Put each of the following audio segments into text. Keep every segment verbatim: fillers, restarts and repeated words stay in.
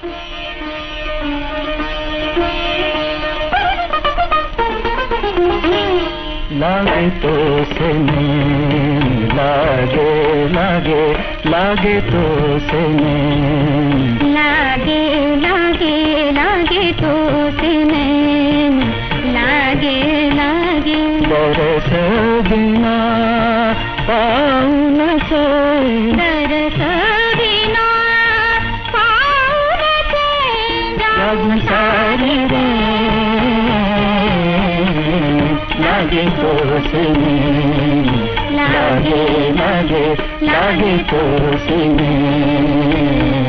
लागे तो से नैन, लागे लागे लागे तो से नैन, लागे लागे लागे तो से नैन, लागे लागे बरस बिना पाऊं न चैन, बरस बिना पाऊं न चैन, जागूं सारी लागे तो से नैन, लागे लागे लागे तो से नैन।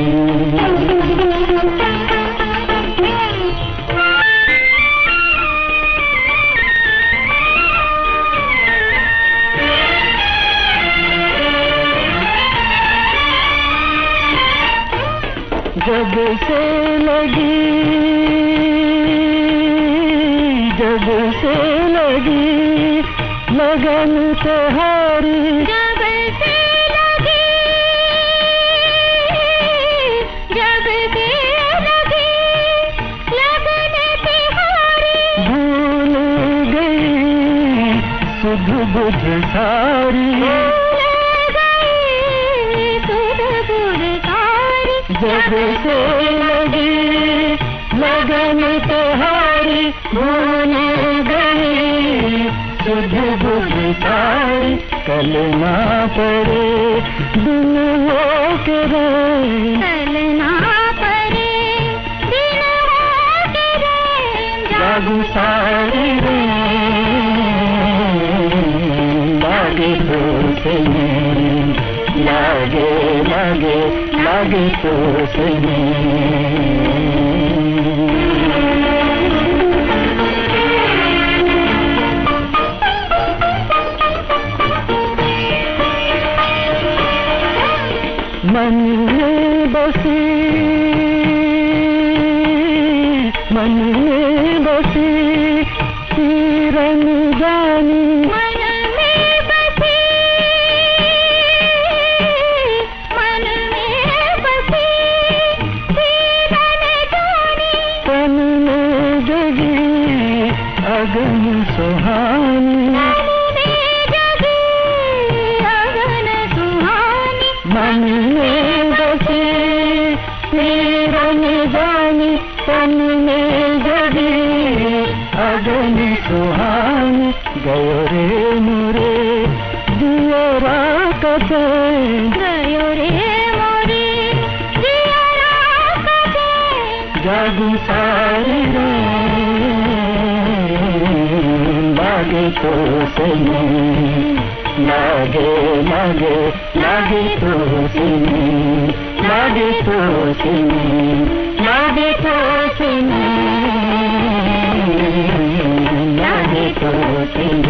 जब से लगी जब से लगी लगन तुम्हारी, जब से लगी जब से लगी लगन तुम्हारी, भूल गई सुध बुध सारी, भूल गई सुध बुध सारी, जब से लगी लगन तुम्हारी, भूल गई सुध बुध सारी, कल ना पड़े दिन हो के रे, कल ना पड़े दिन हो के रे, जागूं सारी रे, लागे तो से नैन, लागे लागे लागे तो से नैन। मन में बसी मन में बसी तीरन जानी, मन में बसी मन में बसी तीरन जानी, तन में जगी अगन सुहानी, मन में बसी तीरन जानी, तन में जगी अगन सुहानी, गयो रे मोरे दियरा कसे, गयो रे मोरे दियरा कसे, जागूं सारी रे, लागे तो से नैन, लागे लागे लागे तो से नैन, लागे तो से नैन, लागे तो से नैन, लागे तो से नैन।